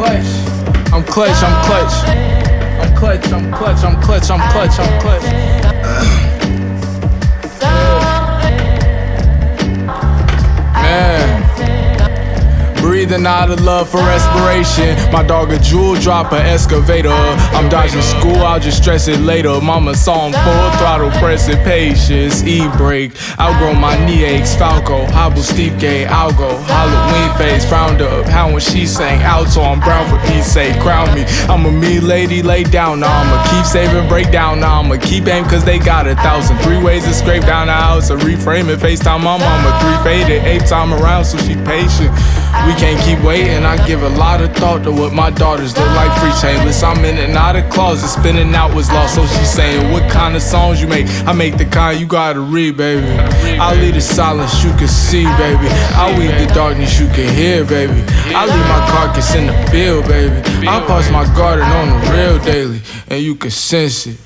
I'm clutch, I'm clutch. I'm clutch, I'm clutch, I'm clutch, I'm clutch, I'm clutch. Man, breathing out of love for respiration. My dog a jewel drop, an excavator. I'm dodging school, I'll just stress it later. Mama saw him full throttle, pressing patience. E-brake, outgrow my knee aches. Falco, hobble steep gate, algo. Halloween face, frowned up. How when she sang alto, I'm brown for peace sake. Crown me, I'm a me lady, lay down. Now I'ma keep saving, break down. Now I'ma keep aim cause they got 1,000. 3 ways to scrape down the house. A reframe it, FaceTime my mama. 3 faded, 8 time around so she patient. We can't keep waiting, I give a lot of thought to what my daughters look like. Free chainless, I'm in and out of closet, spinning out was lost. So she's saying, what kind of songs you make? I make the kind you gotta read, baby. I leave the silence you can see, baby. I weave the darkness you can hear, baby. I leave my carcass in the field, baby. I pass my garden on the real daily, and you can sense it.